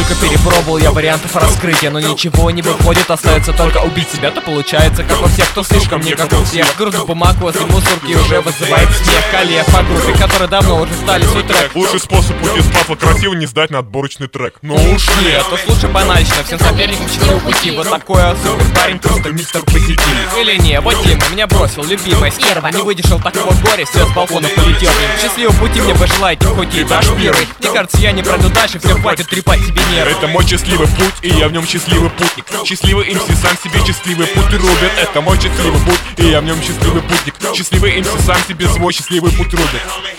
Сколько перепробовал я вариантов раскрытия, но ничего не выходит, остается только убить себя. То получается, как у всех, кто слишком не как у всех. Груда бумаг возле мусорки уже вызывает смех коллег по группе, которые давно уже стали свой трек. Лучший способ уйти с батла красиво не сдать на отборочный трек. Ну уж нет, то лучше банально, всем соперникам счастливого пути. Вот такой супер парень, просто мистер позитив. Или не, вот Дима меня бросил, любимая стерва. Не выдержал такого горя, все с балкона полетел. Счастливого пути мне пожелайте, хоть и даже первый. Мне кажется, я не пройду дальше, все хватит трепать себе нервы. Это мой счастливый путь, и я в нем счастливый путник. Счастливый МС сам себе счастливый путь рубит. Это мой счастливый путь, и я в нем счастливый путник. Счастливый МС сам себе свой счастливый путь рубит.